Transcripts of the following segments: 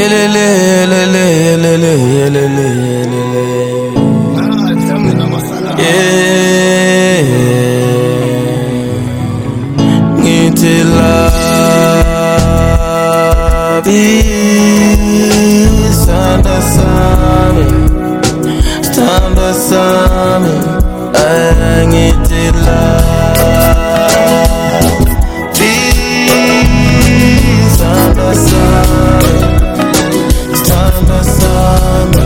Ngithi love isandla sami, sithandwa sami, ngithi love isandla sami, sithandwa sami.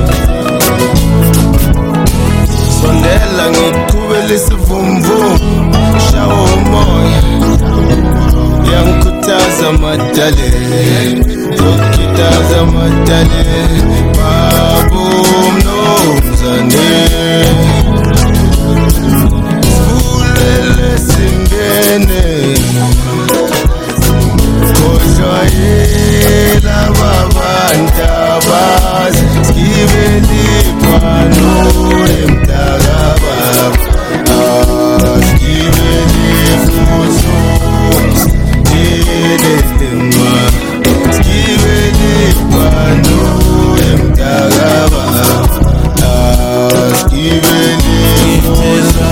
Sondela ngiqhubele isivumvumu, shawo umoya, yangikhuthaza madale, yokhithaza madale, babu mnumzane, sivulele singene, khohlwa yela babantabazi, sigibele iphano emdakababa, sigibele fuso, sigibele iphano emdakababa, sigibele fuso.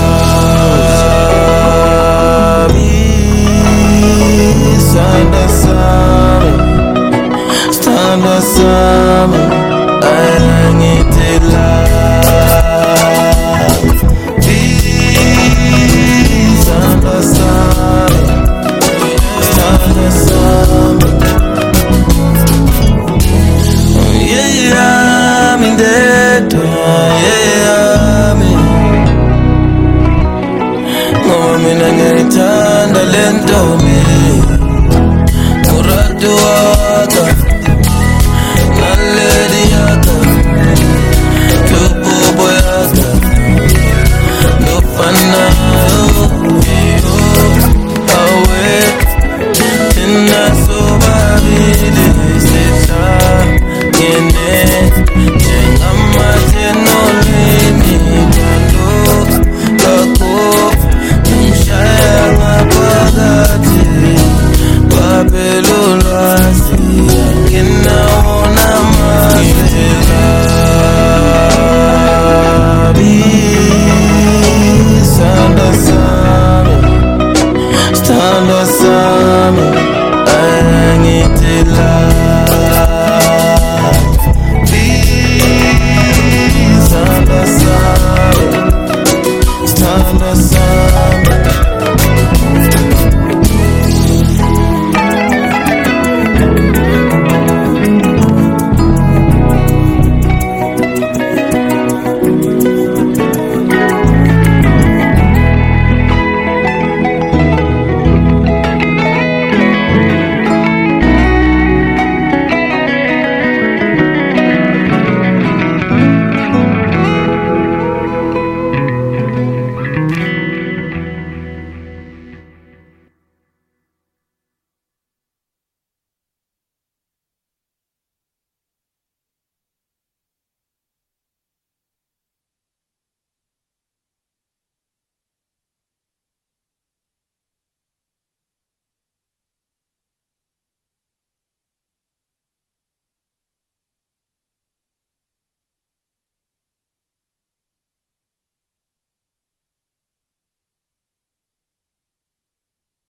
Sandra sami, sithandwa sami, ngithi love isandla sami, sithandwa sami. Yami ndedwa, yami ngoba mina ngiyayithanda le ntombi.